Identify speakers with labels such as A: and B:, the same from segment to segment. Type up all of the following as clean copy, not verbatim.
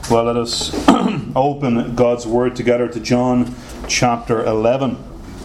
A: Well, let us open God's Word together to John chapter 11.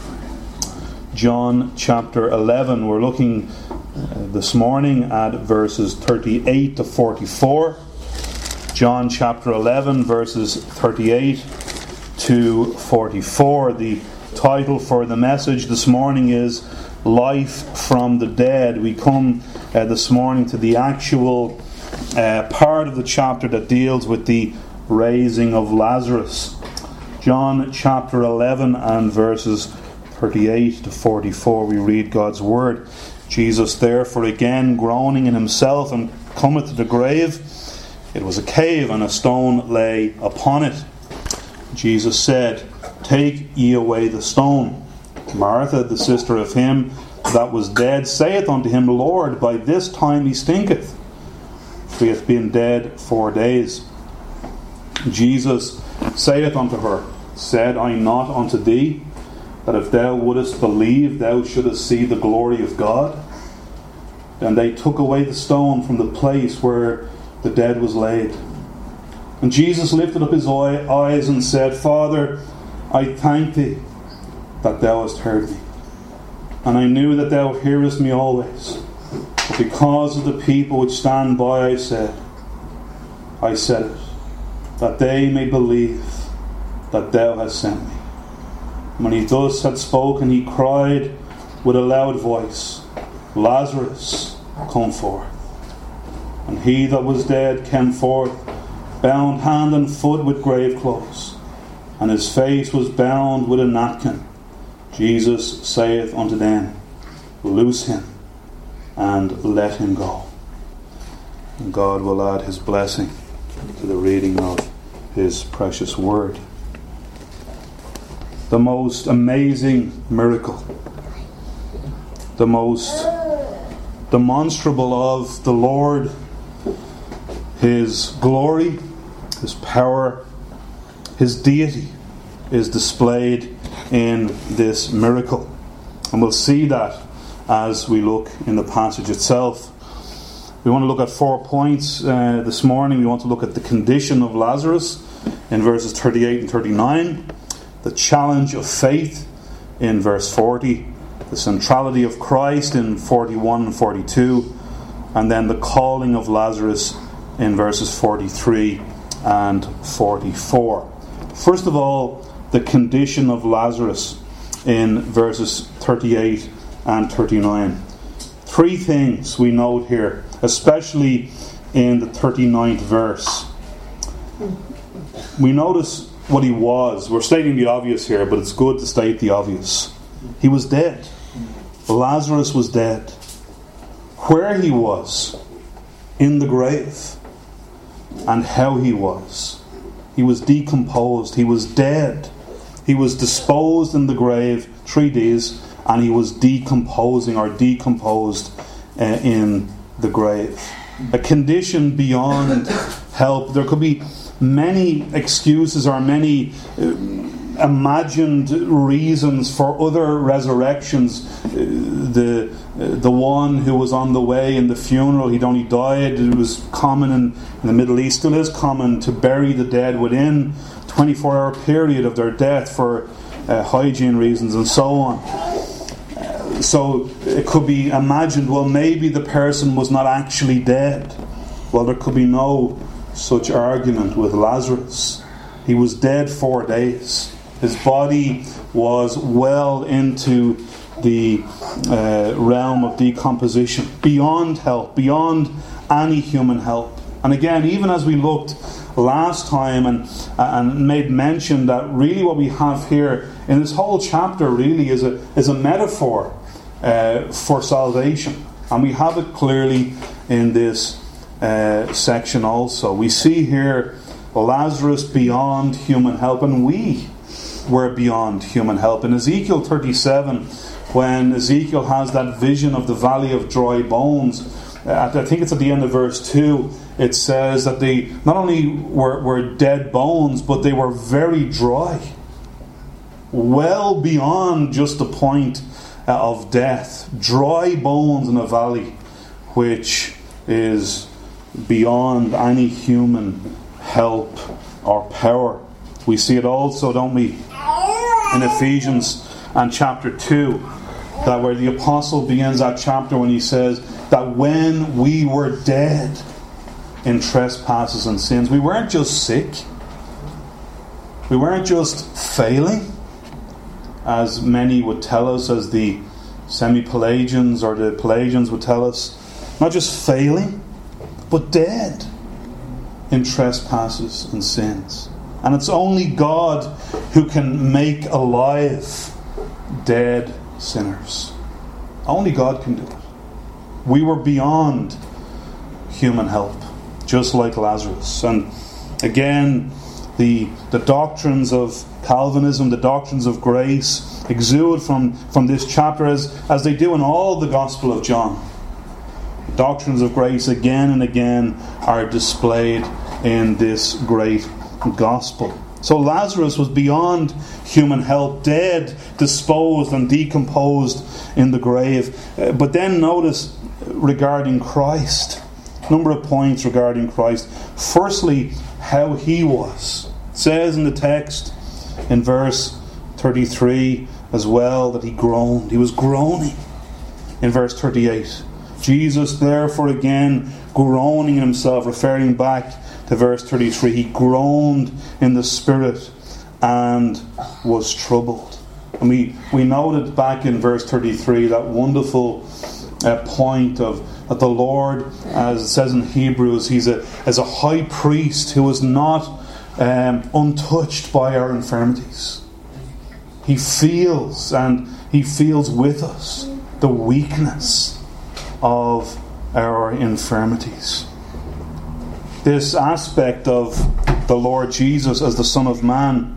A: John chapter 11. We're looking this morning at verses 38 to 44. John chapter 11, verses 38 to 44. The title for the message this morning is Life from the Dead. We come this morning to the actual part of the chapter that deals with the raising of Lazarus. John chapter 11 and verses 38 to 44, we read God's word. Jesus therefore again groaning in himself and cometh to the grave. It was a cave, and a stone lay upon it. Jesus said, Take ye away the stone. Martha, the sister of him that was dead, saith unto him, Lord, by this time he stinketh, for he hath been dead 4 days. Jesus saith unto her, Said I not unto thee, that if thou wouldest believe, thou shouldest see the glory of God? And they took away the stone from the place where the dead was laid. And Jesus lifted up his eyes and said, Father, I thank thee that thou hast heard me. And I knew that thou hearest me always. But because of the people which stand by, I said it, that they may believe that thou hast sent me. When he thus had spoken, he cried with a loud voice, Lazarus, come forth. And he that was dead came forth, bound hand and foot with grave clothes, and his face was bound with a napkin. Jesus saith unto them, Loose him, and let him go. And God will add his blessing to the reading of his precious word. The most amazing miracle, the most demonstrable of the Lord, his glory, his power, his deity is displayed in this miracle. And we'll see that as we look in the passage itself. We want to look at 4 points this morning. We want to look at the condition of Lazarus in verses 38 and 39, the challenge of faith in verse 40, the centrality of Christ in 41 and 42, and then the calling of Lazarus in verses 43 and 44. First of all, the condition of Lazarus in verses 38 and 39. 3 things we note here, especially in the 39th verse. We notice what he was. We're stating the obvious here, but it's good to state the obvious. He was dead. Lazarus was dead. Where he was, in the grave, and how he was. He was decomposed. He was dead. He was disposed in the grave 3 days, and he was decomposing or decomposed in the grave. A condition beyond help. There could be many excuses or many imagined reasons for other resurrections. The one who was on the way in the funeral, he'd only died. It was common in the Middle East, still is common, to bury the dead within 24-hour period of their death for hygiene reasons and so on. So it could be imagined, well, maybe the person was not actually dead. Well, there could be no such argument with Lazarus. He was dead 4 days. His body was well into the realm of decomposition, beyond help, beyond any human help. And again, even as we looked last time and made mention that really what we have here in this whole chapter really is a metaphor for salvation. And we have it clearly in this section also. We see here Lazarus beyond human help, and we were beyond human help. In Ezekiel 37, when Ezekiel has that vision of the valley of dry bones, I think it's at the end of verse 2, it says that they not only were dead bones, but they were very dry. Well beyond just the point of death. Dry bones in a valley which is beyond any human help or power. We see it also, don't we, in Ephesians and chapter 2, that where the apostle begins that chapter when he says that when we were dead in trespasses and sins, we weren't just sick, we weren't just failing, as many would tell us, as the semi-Pelagians or the Pelagians would tell us, not just failing, but dead in trespasses and sins. And it's only God who can make alive dead sinners. Only God can do it. We were beyond human help, just like Lazarus. And again, the doctrines of Calvinism, the doctrines of grace, exude from this chapter as they do in all the Gospel of John. The doctrines of grace again and again are displayed in this great gospel. So Lazarus was beyond human help, dead, disposed and decomposed in the grave. But then notice regarding Christ, a number of points regarding Christ. Firstly, how he was. It says in the text in verse 33 as well that he groaned. He was groaning in verse 38. Jesus therefore again groaning in himself, referring back to verse 33, he groaned in the spirit and was troubled. And we noted back in verse 33 that wonderful point of that the Lord, as it says in Hebrews, he's as a high priest who is not untouched by our infirmities. He feels with us the weakness of our infirmities. This aspect of the Lord Jesus as the Son of Man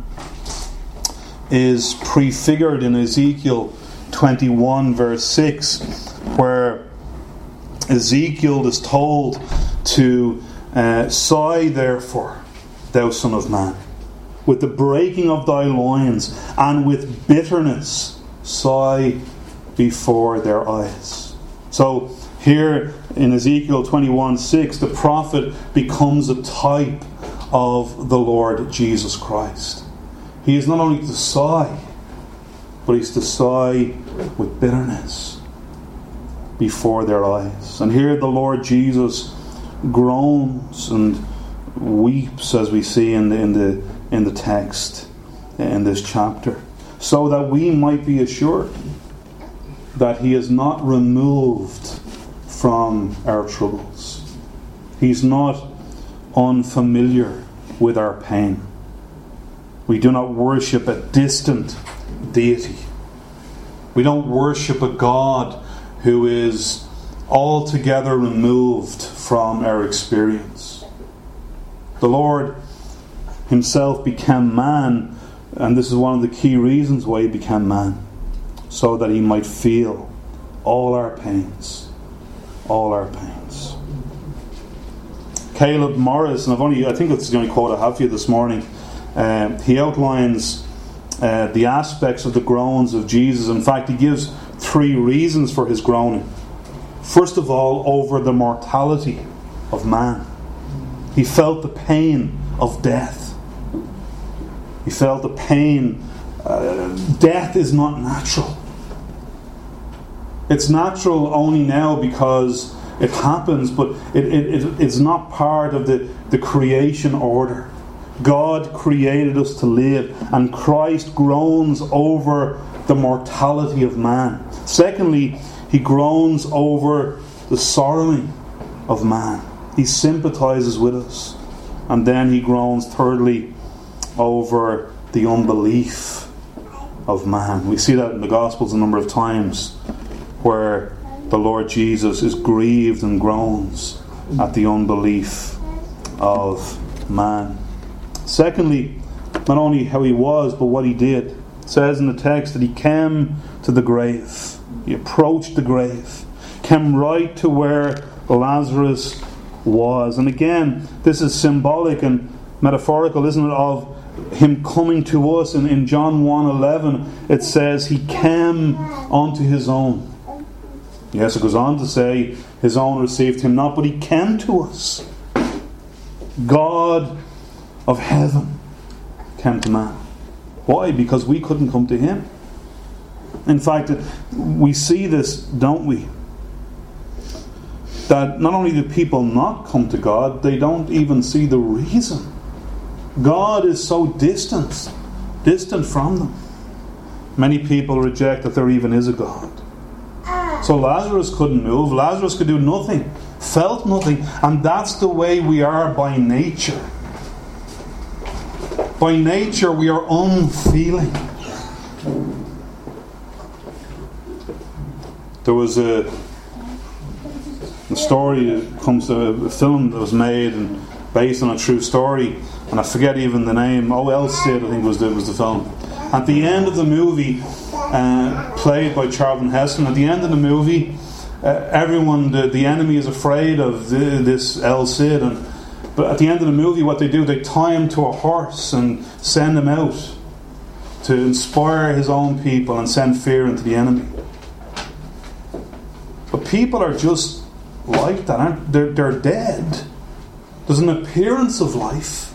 A: is prefigured in Ezekiel 21 verse 6, where Ezekiel is told to sigh therefore, thou Son of Man, with the breaking of thy loins, and with bitterness sigh before their eyes. So here in Ezekiel 21:6, the prophet becomes a type of the Lord Jesus Christ. He is not only to sigh, but he's to sigh with bitterness before their eyes. And here the Lord Jesus groans and weeps, as we see in the text in this chapter, so that we might be assured that he is not removed from our troubles. He's not unfamiliar with our pain. We do not worship a distant deity. We don't worship a God who is altogether removed from our experience. The Lord himself became man, and this is one of the key reasons why he became man, so that he might feel all our pains. All our pains. Caleb Morris, and I think that's the only quote I have for you this morning, he outlines the aspects of the groans of Jesus. In fact, he gives 3 reasons for his groaning. First of all, over the mortality of man. He felt the pain of death. He felt the pain. Death is not natural. It's natural only now because it happens, but it's not part of the creation order. God created us to live, and Christ groans over the mortality of man. Secondly, he groans over the sorrowing of man. He sympathizes with us. And then he groans, thirdly, over the unbelief of man. We see that in the Gospels a number of times, where the Lord Jesus is grieved and groans at the unbelief of man. Secondly, not only how he was, but what he did. It says in the text that he came to the grave. He approached the grave, came right to where Lazarus was. And again, this is symbolic and metaphorical, isn't it, of him coming to us. And in John 1:11, it says he came unto his own. Yes, it goes on to say, his own received him not, but he came to us. God of heaven came to man. Why? Because we couldn't come to him. In fact, we see this, don't we? That not only do people not come to God, they don't even see the reason. God is so distant from them. Many people reject that there even is a God. So Lazarus couldn't move. Lazarus could do nothing, felt nothing. And that's the way we are by nature. By nature we are unfeeling. There was a story that comes to a film that was made and based on a true story, and I forget even the name. El Cid, I think was the film. At the end of the movie, played by Charlton Heston, at the end of the movie, everyone, the enemy is afraid of this El Cid, but at the end of the movie, what they do, they tie him to a horse and send him out to inspire his own people and send fear into the enemy. But people are just like that, aren't they? They're dead. There's an appearance of life.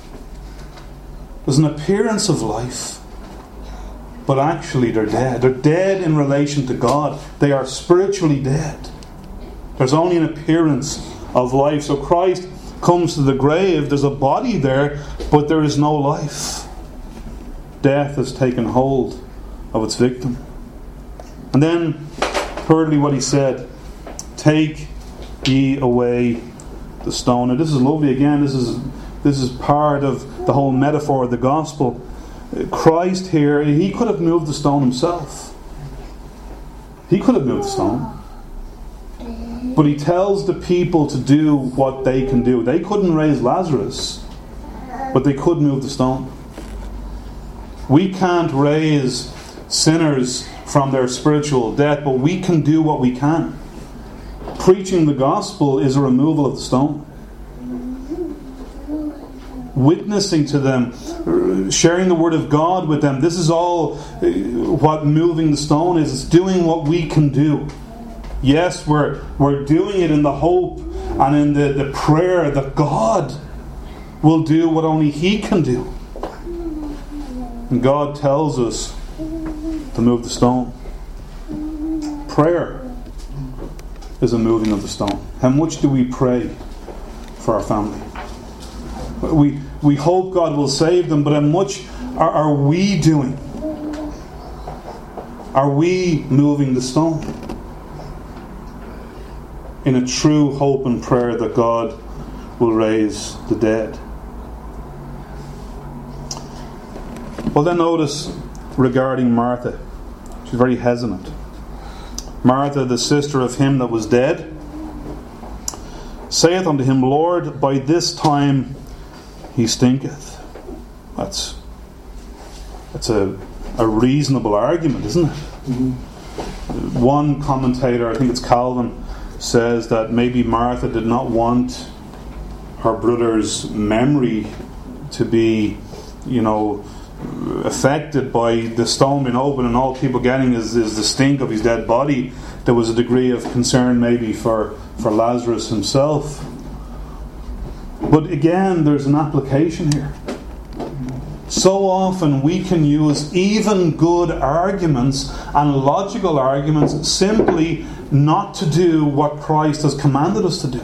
A: But actually they're dead. They're dead in relation to God. They are spiritually dead. There's only an appearance of life. So Christ comes to the grave. There's a body there, but there is no life. Death has taken hold of its victim. And then, thirdly, what he said, take ye away the stone. Now this is lovely again. This is part of the whole metaphor of the gospel. Christ here, he could have moved the stone himself. He could have moved the stone. But he tells the people to do what they can do. They couldn't raise Lazarus, but they could move the stone. We can't raise sinners from their spiritual death, but we can do what we can. Preaching the gospel is a removal of the stone. Witnessing to them, sharing the word of God with them, this is all what moving the stone is. It's doing what we can do. Yes, we're doing it in the hope and in the prayer that God will do what only He can do. And God tells us to move the stone. Prayer is a moving of the stone. How much do we pray for our family? We hope God will save them, but how much are we doing? Are we moving the stone? In a true hope and prayer that God will raise the dead. Well, then notice regarding Martha. She's very hesitant. Martha, the sister of him that was dead, saith unto him, Lord, by this time he stinketh. That's a reasonable argument, isn't it? Mm-hmm. One commentator, I think it's Calvin, says that maybe Martha did not want her brother's memory to be, affected by the stone being open and all people getting is the stink of his dead body. There was a degree of concern maybe for Lazarus himself. But again, there's an application here. So often we can use even good arguments and logical arguments simply not to do what Christ has commanded us to do.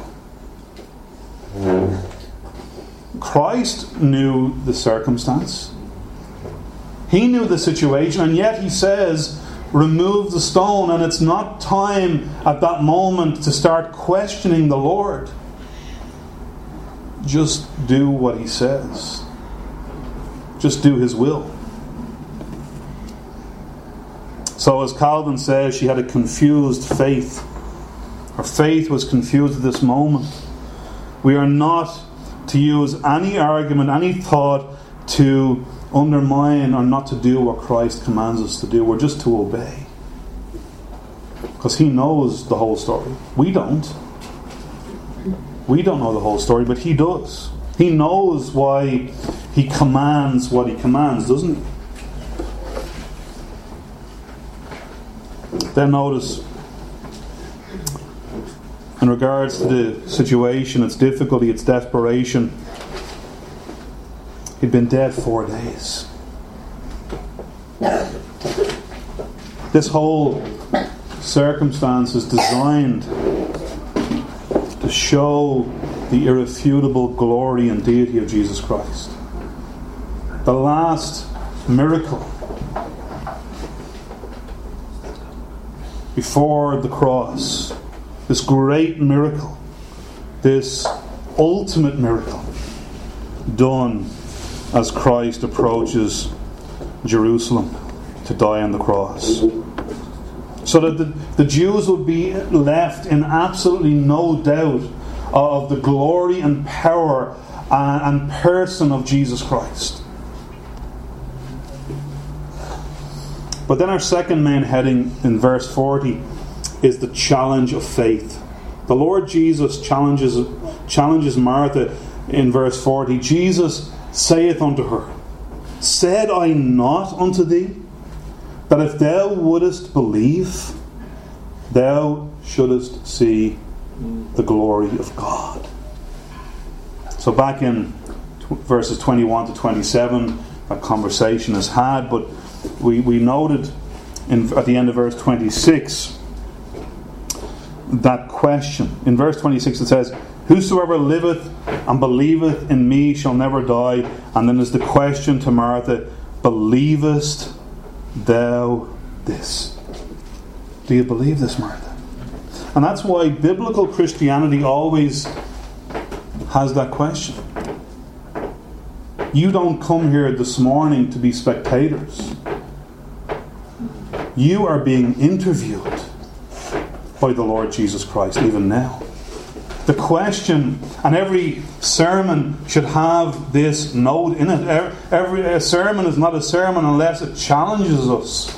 A: Christ knew the circumstance. He knew the situation, and yet he says, remove the stone, and it's not time at that moment to start questioning the Lord. Just do what he says. Just do his will. So as Calvin says, she had a confused faith. Her faith was confused at this moment. We are not to use any argument, any thought to undermine or not to do what Christ commands us to do. We're just to obey. Because he knows the whole story. We don't. We don't know the whole story, but he does. He knows why he commands what he commands, doesn't he? Then notice, in regards to the situation, its difficulty, its desperation, He'd been dead 4 days. This whole circumstance is designed to show the irrefutable glory and deity of Jesus Christ. The last miracle before the cross, this great miracle, this ultimate miracle, done as Christ approaches Jerusalem to die on the cross. So that the Jews would be left in absolutely no doubt of the glory and power and person of Jesus Christ. But then our second main heading in verse 40 is the challenge of faith. The Lord Jesus challenges Martha in verse 40. Jesus saith unto her, Said I not unto thee, that if thou wouldest believe, thou shouldest see the glory of God. So back in verses 21 to 27, that conversation is had, but we noted at the end of verse 26 that question. In verse 26 it says, Whosoever liveth and believeth in me shall never die. And then there's the question to Martha, Believest thou this? Do you believe this, Martha? And that's why biblical Christianity always has that question. You don't come here this morning to be spectators. You are being interviewed by the Lord Jesus Christ even now. The question, and every sermon should have this note in it. Every sermon is not a sermon unless it challenges us.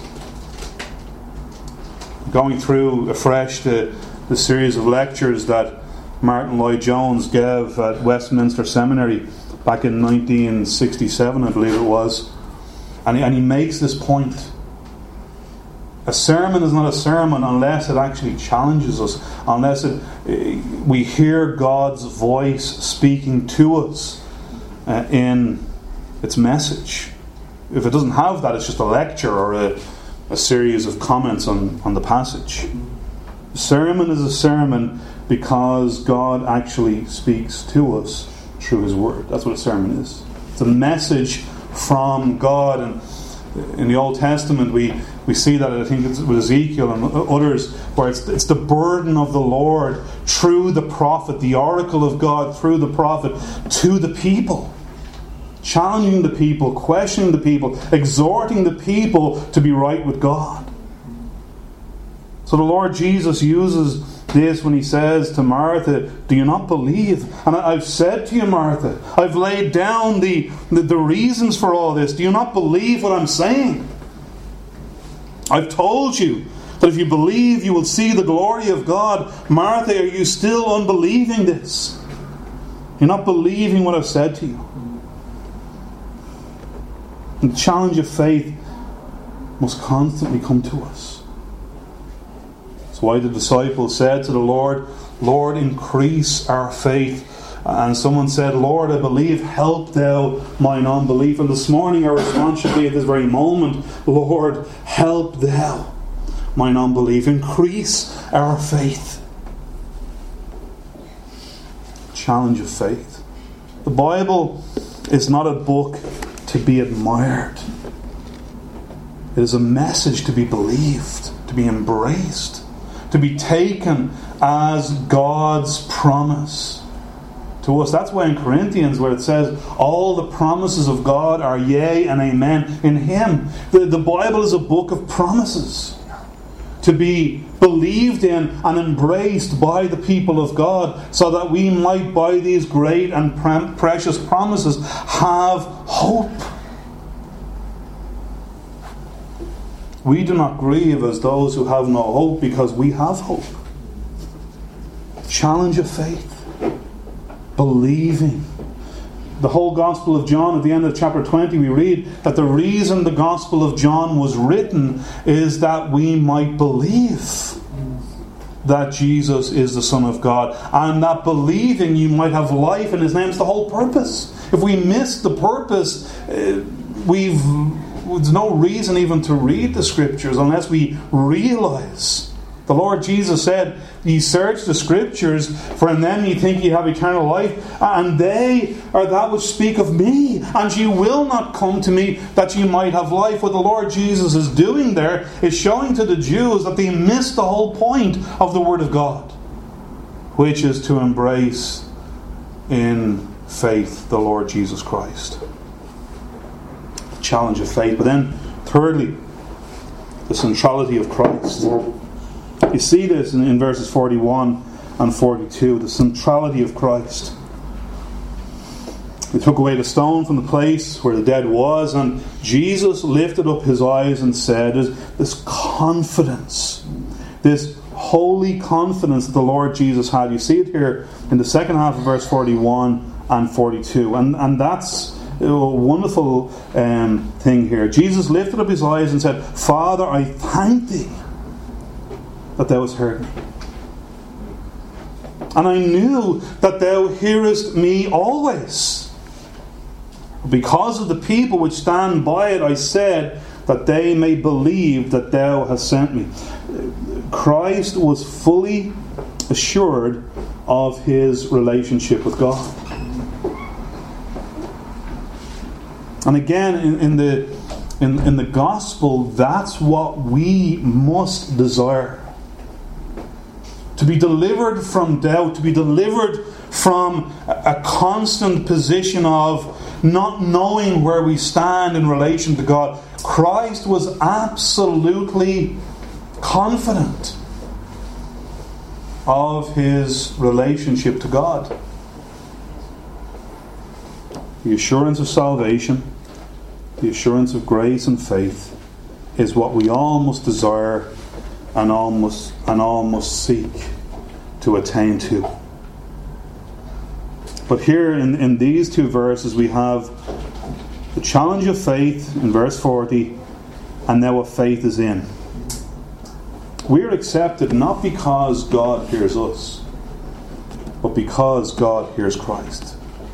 A: Going through afresh the series of lectures that Martin Lloyd-Jones gave at Westminster Seminary back in 1967, I believe it was. And he makes this point. A sermon is not a sermon unless it actually challenges us, unless we hear God's voice speaking to us in its message. If it doesn't have that, it's just a lecture or a series of comments on the passage. A sermon is a sermon because God actually speaks to us through His Word. That's what a sermon is. It's a message from God. And in the Old Testament we see that, I think it's with Ezekiel and others, where it's the burden of the Lord through the prophet, the oracle of God through the prophet to the people, challenging the people, questioning the people, exhorting the people to be right with God. So the Lord Jesus uses this when He says to Martha, Do you not believe? And I've said to you, Martha, I've laid down the reasons for all this. Do you not believe what I'm saying? I've told you that if you believe, you will see the glory of God. Martha, are you still unbelieving this? You're not believing what I've said to you. And the challenge of faith must constantly come to us. That's why the disciples said to the Lord, Lord, increase our faith. And someone said, Lord, I believe, help thou mine unbelief. And this morning our response should be at this very moment, Lord, help thou mine unbelief. Increase our faith. Challenge of faith. The Bible is not a book to be admired. It is a message to be believed, to be embraced, to be taken as God's promise to us. That's why in Corinthians, where it says all the promises of God are yea and amen in Him. The Bible is a book of promises to be believed in and embraced by the people of God, so that we might, by these great and precious promises, have hope. We do not grieve as those who have no hope, because we have hope. Challenge of faith. Believing. The whole Gospel of John, at the end of chapter 20, we read that the reason the Gospel of John was written is that we might believe. that Jesus is the Son of God, and that believing you might have life in His name. It's the whole purpose. If we miss the purpose, there's no reason even to read the Scriptures unless we realize. The Lord Jesus said, "Ye search the Scriptures, for in them ye think ye have eternal life, and they are that which speak of me, and ye will not come to me that ye might have life." What the Lord Jesus is doing there is showing to the Jews that they missed the whole point of the Word of God, which is to embrace in faith the Lord Jesus Christ. The challenge of faith. But then, thirdly, the centrality of Christ. You see this in verses 41 and 42, the centrality of Christ. They took away the stone from the place where the dead was, and Jesus lifted up His eyes and said, this confidence, this holy confidence that the Lord Jesus had. You see it here in the second half of verse 41 and 42. And that's a wonderful thing here. Jesus lifted up His eyes and said, "Father, I thank Thee that Thou hast heard me. And I knew that Thou hearest me always. Because of the people which stand by it, I said, that they may believe that Thou hast sent me." Christ was fully assured of His relationship with God. And again, in the gospel, that's what we must desire. To be delivered from doubt, to be delivered from a constant position of not knowing where we stand in relation to God. Christ was absolutely confident of His relationship to God. The assurance of salvation, the assurance of grace and faith, is what we all must desire and all must seek to attain to. But here in these two verses we have the challenge of faith in verse 40, and now what faith is in. We are accepted not because God hears us, but because God hears Christ.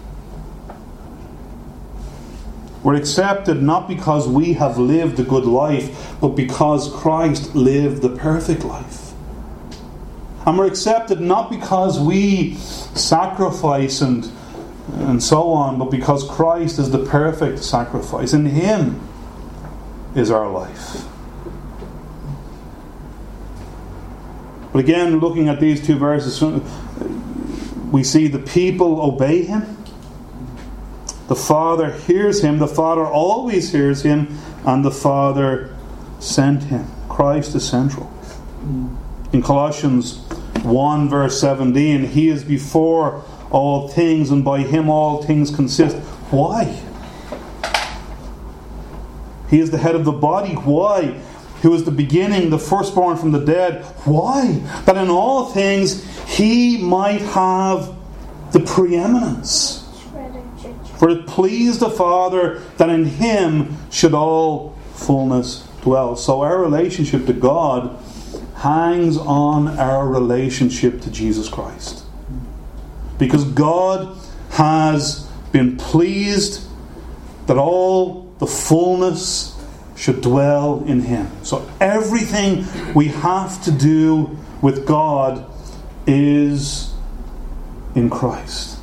A: We're accepted not because we have lived a good life, but because Christ lived the perfect life. And we're accepted not because we sacrifice and so on, but because Christ is the perfect sacrifice. In Him is our life. But again, looking at these two verses, we see the people obey Him. The Father hears Him. The Father always hears Him. And the Father sent Him. Christ is central. In Colossians 1 verse 17, He is before all things, and by Him all things consist. Why? He is the head of the body. Why? Who is the beginning, the firstborn from the dead. Why? That in all things He might have the preeminence. For it pleased the Father that in Him should all fullness dwell. So our relationship to God hangs on our relationship to Jesus Christ. Because God has been pleased that all the fullness should dwell in Him. So everything we have to do with God is in Christ.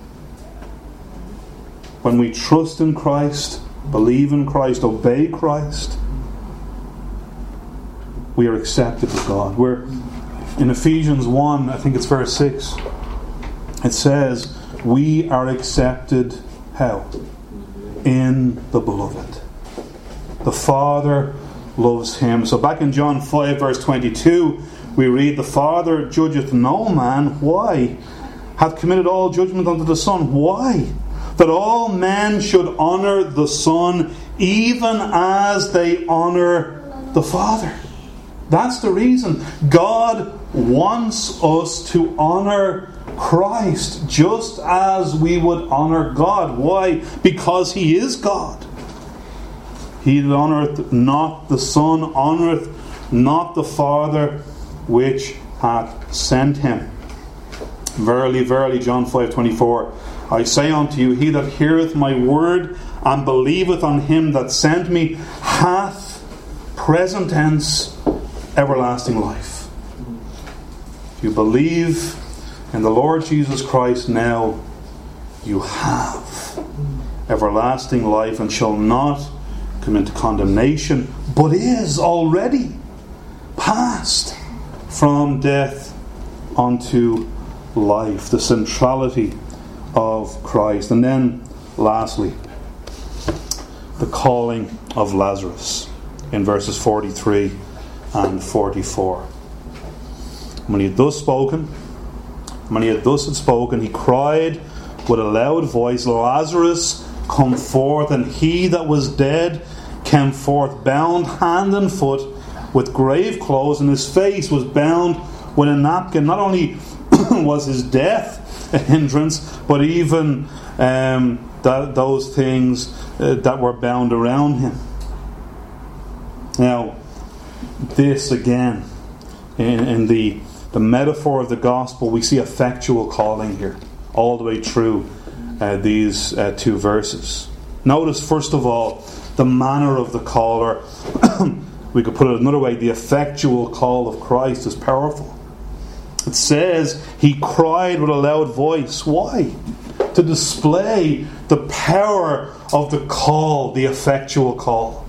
A: When we trust in Christ, believe in Christ, obey Christ, we are accepted of God. We're in Ephesians 1, I think it's verse 6, it says, we are accepted how? In the Beloved. The Father loves Him. So back in John 5 verse 22, we read, the Father judgeth no man. Why? Hath committed all judgment unto the Son. Why? That all men should honour the Son, even as they honour the Father. That's the reason. God wants us to honour Christ just as we would honour God. Why? Because He is God. He that honoureth not the Son honoureth not the Father which hath sent him. Verily, verily, John 5:24, I say unto you, he that heareth my word and believeth on him that sent me hath, present tense, everlasting life. If you believe in the Lord Jesus Christ now, you have everlasting life, and shall not come into condemnation, but is already passed from death unto life. The centrality of Christ. And then lastly, the calling of Lazarus in verses 43 and 44. When he had thus had spoken, he cried with a loud voice, Lazarus, come forth. And he that was dead came forth, bound hand and foot with grave clothes, and his face was bound with a napkin. Not only was his death a hindrance, but even those things that were bound around him. Now, this again, in the metaphor of the gospel, we see effectual calling here, all the way through these two verses. Notice, first of all, the manner of the call, or we could put it another way, the effectual call of Christ is powerful. It says he cried with a loud voice. Why? To display the power of the call, the effectual call.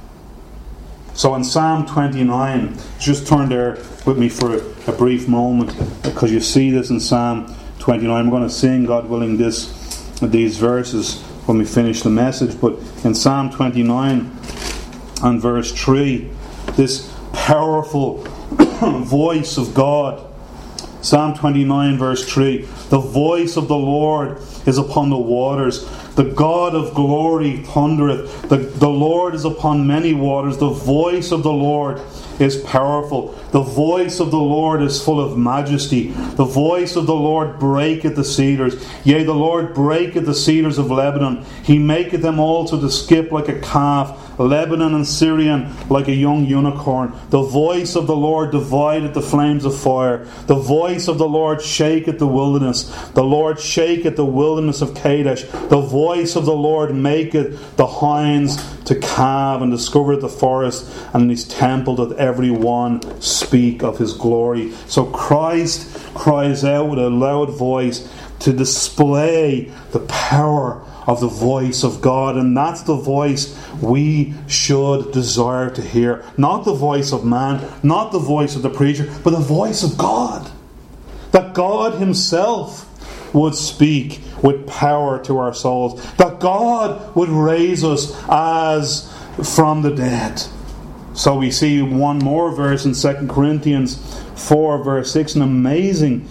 A: So in Psalm 29, just turn there with me for a brief moment, because you see this in Psalm 29. I'm going to sing, God willing, these verses when we finish the message. But in Psalm 29 and verse 3, this powerful voice of God. Psalm 29 verse 3, the voice of the Lord is upon the waters. The God of glory thundereth. The Lord is upon many waters. The voice of the Lord is powerful. The voice of the Lord is full of majesty. The voice of the Lord breaketh the cedars. Yea, the Lord breaketh the cedars of Lebanon. He maketh them also to skip like a calf. Lebanon and Syrian like a young unicorn. The voice of the Lord divideth the flames of fire. The voice of the Lord shaketh the wilderness. The Lord shaketh the wilderness of Kadesh. The voice of the Lord maketh the hinds to calve, and discovereth the forest, and in his temple doth every one speak of his glory. So Christ cries out with a loud voice to display the power of the voice of God, and that's the voice we should desire to hear. Not the voice of man, not the voice of the preacher, but the voice of God. That God himself would speak with power to our souls. That God would raise us as from the dead. So we see one more verse in 2 Corinthians 4 verse 6, an amazing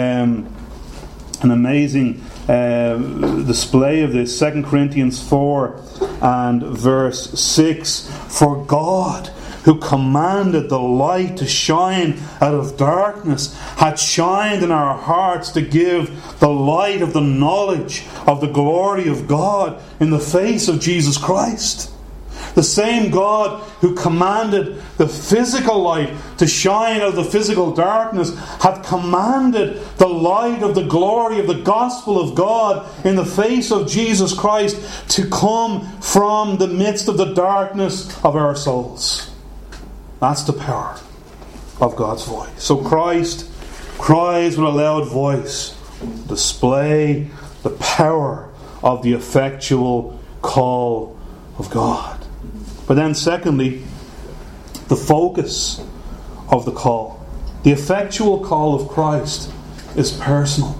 A: display of this. 2 Corinthians 4 and verse 6, for God, who commanded the light to shine out of darkness, hath shined in our hearts to give the light of the knowledge of the glory of God in the face of Jesus Christ. The same God who commanded the physical light to shine out of the physical darkness hath commanded the light of the glory of the gospel of God in the face of Jesus Christ to come from the midst of the darkness of our souls. That's the power of God's voice. So Christ cries with a loud voice, display the power of the effectual call of God. But then secondly, the focus of the call. The effectual call of Christ is personal.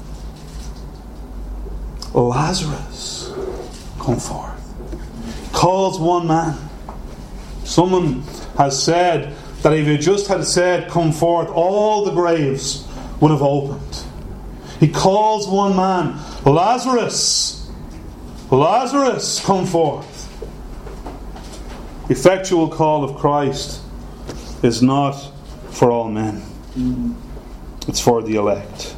A: Lazarus, come forth. Calls one man. Someone has said that if he just had said, come forth, all the graves would have opened. He calls one man, Lazarus, Lazarus, come forth. The effectual call of Christ is not for all men. It's for the elect.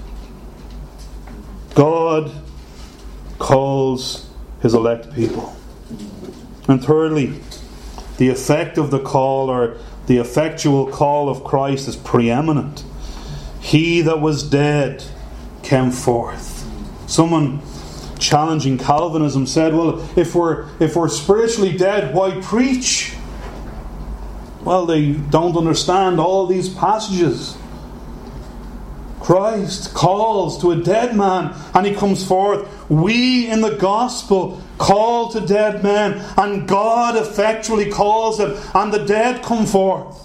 A: God calls his elect people. And thirdly, the effect of the call, or the effectual call of Christ, is preeminent. He that was dead came forth. Someone challenging Calvinism said, well, if we're spiritually dead, why preach? Well, they don't understand all these passages. Christ calls to a dead man and he comes forth. We in the gospel call to dead men, and God effectually calls them, and the dead come forth.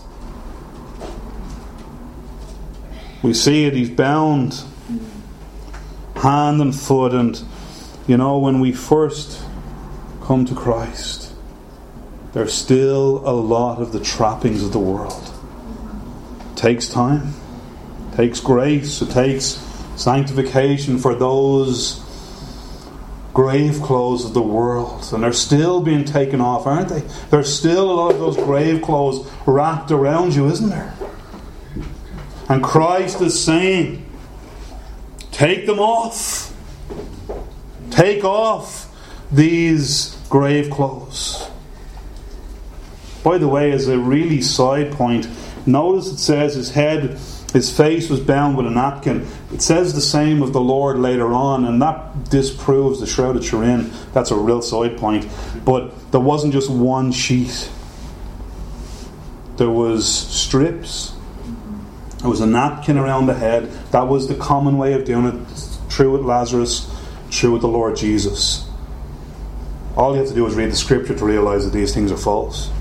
A: We see it, he's bound hand and foot, and when we first come to Christ, there's still a lot of the trappings of the world. It takes time. It takes grace. It takes sanctification for those grave clothes of the world. And they're still being taken off, aren't they? There's still a lot of those grave clothes wrapped around you, isn't there? And Christ is saying, take them off. Take off these grave clothes. By the way, as a really side point, notice it says his face was bound with a napkin. It says the same of the Lord later on, and that disproves the shroud of Turin. That's a real side point. But there wasn't just one sheet. There was strips. There was a napkin around the head. That was the common way of doing it. True with Lazarus, true with the Lord Jesus. All you have to do is read the scripture to realise that these things are false.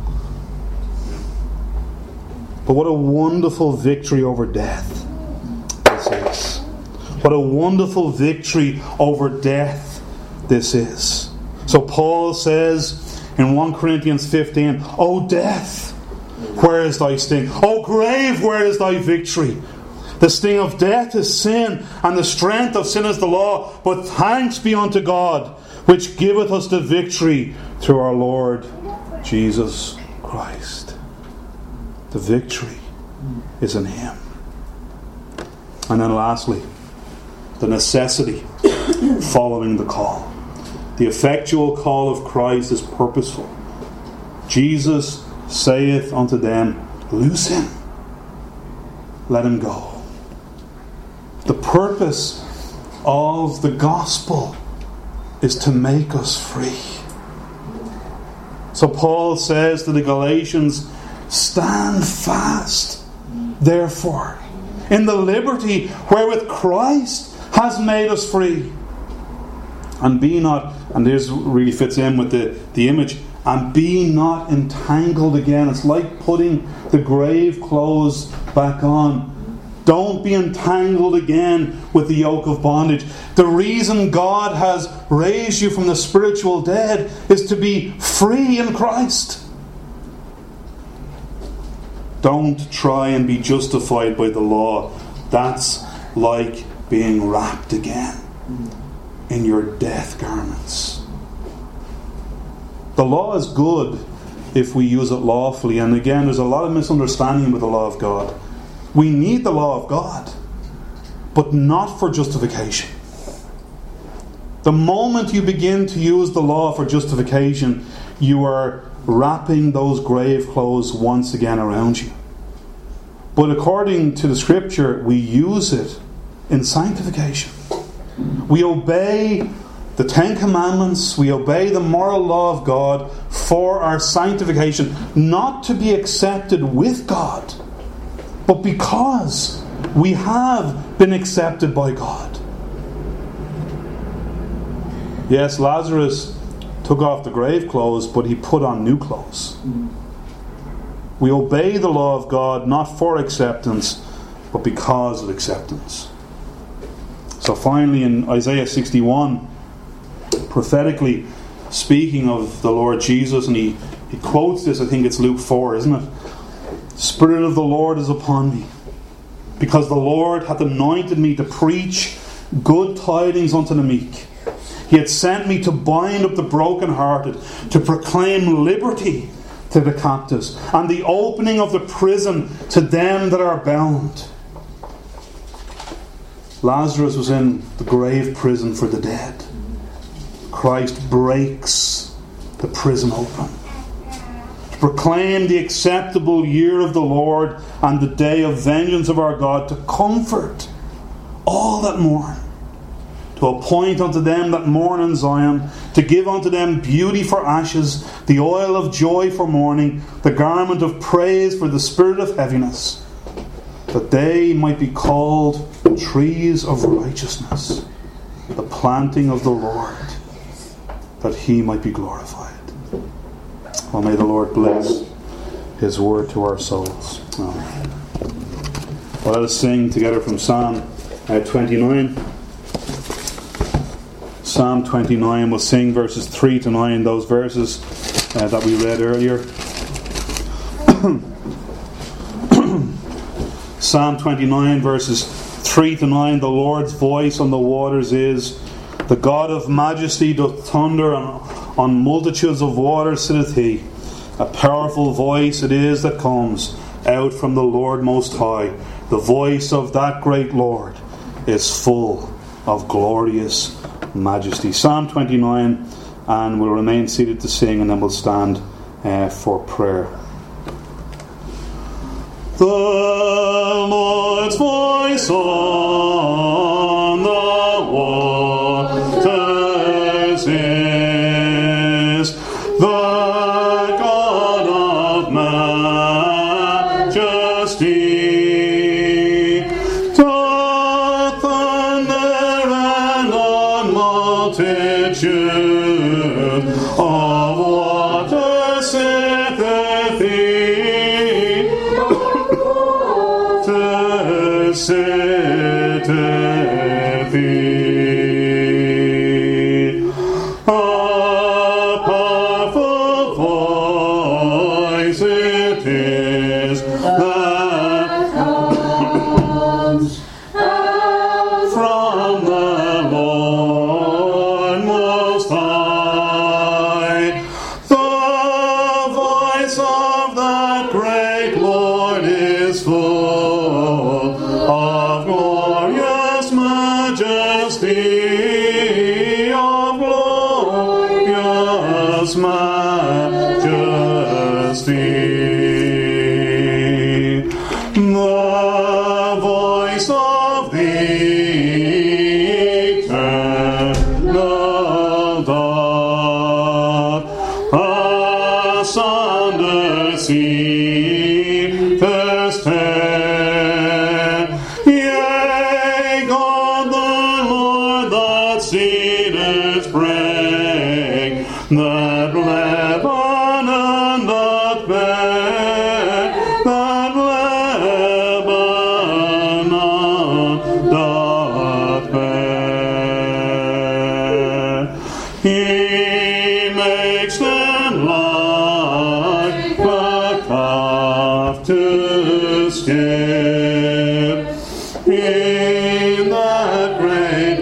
A: But what a wonderful victory over death this is. What a wonderful victory over death this is. So Paul says in 1 Corinthians 15, O death, where is thy sting? O grave, where is thy victory? The sting of death is sin, and the strength of sin is the law. But thanks be unto God, which giveth us the victory through our Lord Jesus Christ. The victory is in Him. And then lastly, the necessity following the call. The effectual call of Christ is purposeful. Jesus saith unto them, loose him, let him go. The purpose of the gospel is to make us free. So Paul says to the Galatians, stand fast, therefore, in the liberty wherewith Christ has made us free. And be not, and this really fits in with the image, and be not entangled again. It's like putting the grave clothes back on. Don't be entangled again with the yoke of bondage. The reason God has raised you from the spiritual dead is to be free in Christ. Don't try and be justified by the law. That's like being wrapped again in your death garments. The law is good if we use it lawfully. And again, there's a lot of misunderstanding with the law of God. We need the law of God, but not for justification. The moment you begin to use the law for justification, you are wrapping those grave clothes once again around you. But according to the Scripture, we use it in sanctification. We obey the Ten Commandments, we obey the moral law of God for our sanctification, not to be accepted with God, but because we have been accepted by God. Yes, Lazarus took off the grave clothes, but he put on new clothes. We obey the law of God not for acceptance, but because of acceptance. So finally in Isaiah 61, prophetically speaking of the Lord Jesus, and he quotes this, I think it's Luke 4, isn't it? The Spirit of the Lord is upon me, because the Lord hath anointed me to preach good tidings unto the meek. He hath sent me to bind up the brokenhearted, to proclaim liberty to the captives, and the opening of the prison to them that are bound. Lazarus was in the grave prison for the dead. Christ breaks the prison open to proclaim the acceptable year of the Lord and the day of vengeance of our God, to comfort all that mourn, to appoint unto them that mourn in Zion, to give unto them beauty for ashes, the oil of joy for mourning, the garment of praise for the spirit of heaviness, that they might be called trees of righteousness, the planting of the Lord, that he might be glorified. Well, may the Lord bless his word to our souls. Amen. Well, let us sing together from Psalm 29. Psalm 29, we'll sing verses 3 to 9, those verses that we read earlier. Psalm 29, verses 3 to 9, the Lord's voice on the waters is, the God of majesty doth thunder, and on multitudes of waters sitteth he. A powerful voice it is that comes out from the Lord Most High. The voice of that great Lord is full of glorious majesty. Psalm 29, and we'll remain seated to sing, and then we'll stand for prayer. The Lord's voice on the waters is, the God of majesty doth thunder, and on multitude of waters sitteth he. Sitteth he. A powerful voice it is that comes from the Lord Most High. The voice of that great Lord is full of glorious majesty, of glorious majesty. The voice of the eternal doth asunder see first hand. Yea, God the Lord that seedeth break, that Lebanon doth bear, that Lebanon doth bear. He makes them like the calf to skip in that great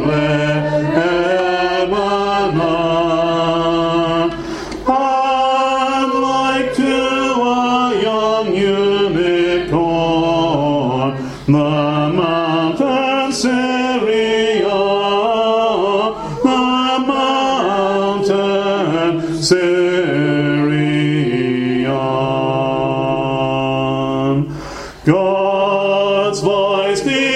A: Lebanon, and like to a young unicorn, the mountain Syrian, the mountain Syrian. God's voice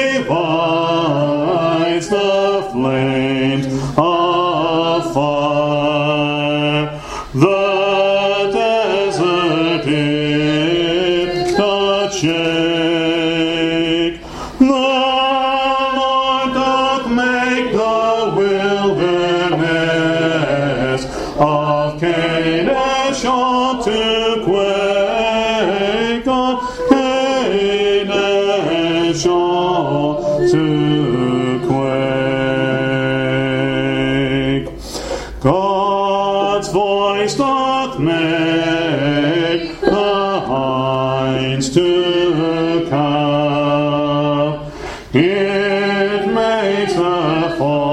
A: divides the flames of fire. The desert it doth shake. The Lord doth make the wilderness of Kadesh all to quake. On Kadesh all to quake. God's voice doth make the hinds to calve. It makes the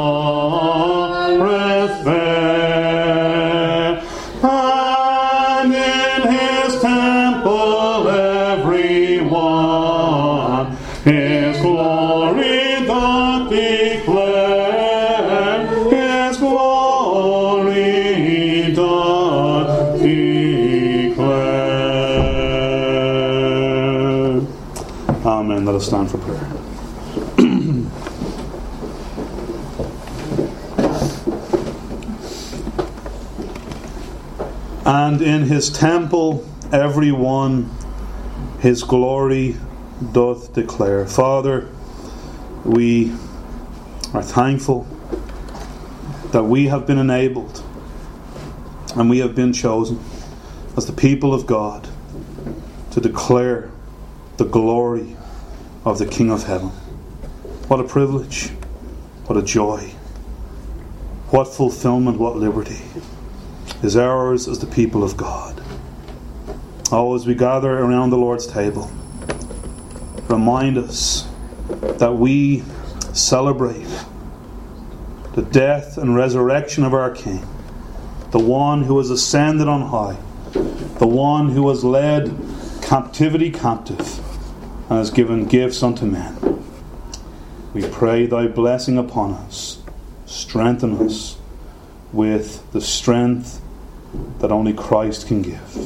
A: forest fair, and in his temple everyone his glory doth declare. His glory doth declare. Amen. Let us stand for prayer. And in his temple every one his glory doth declare. Father, we are thankful that we have been enabled and we have been chosen as the people of God to declare the glory of the King of Heaven. What a privilege, what a joy, what fulfillment, what liberty is ours as the people of God. Oh, as we gather around the Lord's table, remind us that we celebrate the death and resurrection of our King, the one who has ascended on high, the one who has led captivity captive and has given gifts unto men. We pray thy blessing upon us. Strengthen us with the strength that only Christ can give.